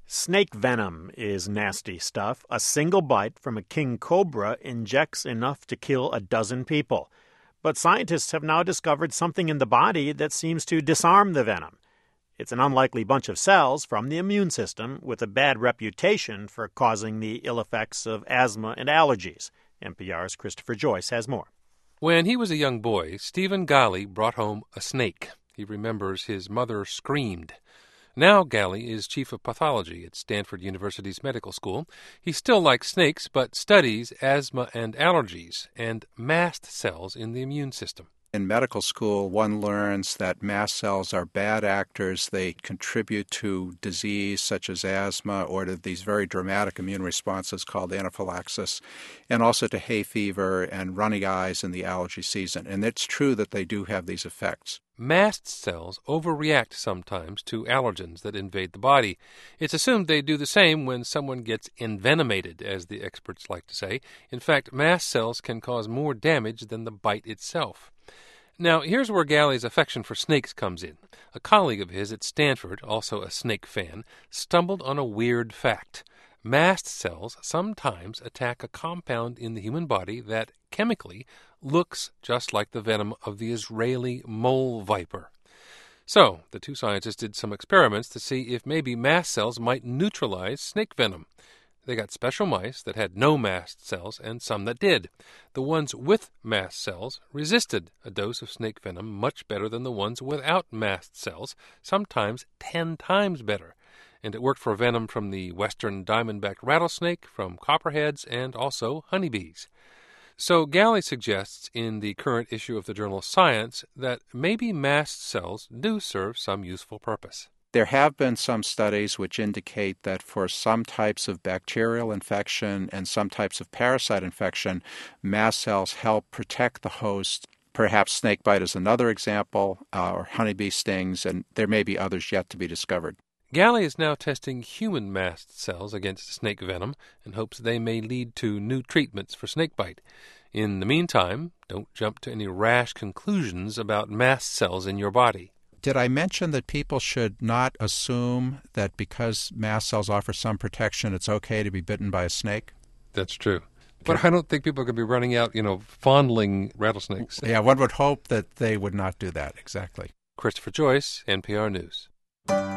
Snake venom is nasty stuff. A single bite from a king cobra injects enough to kill a dozen people. But scientists have now discovered something in the body that seems to disarm the venom. It's an unlikely bunch of cells from the immune system with a bad reputation for causing the ill effects of asthma and allergies. NPR's Christopher Joyce has more. When he was a young boy, Stephen Galli brought home a snake. He remembers his mother screamed. Now Galli is chief of pathology at Stanford University's medical school. He still likes snakes, but studies asthma and allergies and mast cells in the immune system. In medical school, one learns that mast cells are bad actors. They contribute to disease such as asthma or to these very dramatic immune responses called anaphylaxis, and also to hay fever and runny eyes in the allergy season. And it's true that they do have these effects. Mast cells overreact sometimes to allergens that invade the body. It's assumed they do the same when someone gets envenomated, as the experts like to say. In fact, mast cells can cause more damage than the bite itself. Now, here's where Galli's affection for snakes comes in. A colleague of his at Stanford, also a snake fan, stumbled on a weird fact. Mast cells sometimes attack a compound in the human body that, chemically, looks just like the venom of the Israeli mole viper. So, the two scientists did some experiments to see if maybe mast cells might neutralize snake venom. They got special mice that had no mast cells and some that did. The ones with mast cells resisted a dose of snake venom much better than the ones without mast cells, sometimes 10 times better. And it worked for venom from the western diamondback rattlesnake, from copperheads, and also honeybees. So Galli suggests in the current issue of the journal Science that maybe mast cells do serve some useful purpose. There have been some studies which indicate that for some types of bacterial infection and some types of parasite infection, mast cells help protect the host. Perhaps snakebite is another example, or honeybee stings, and there may be others yet to be discovered. Galli is now testing human mast cells against snake venom and hopes they may lead to new treatments for snakebite. In the meantime, don't jump to any rash conclusions about mast cells in your body. Did I mention that people should not assume that because mast cells offer some protection, it's okay to be bitten by a snake? That's true. But I don't think people are going to be running out, fondling rattlesnakes. Yeah, one would hope that they would not do that, exactly. Christopher Joyce, NPR News.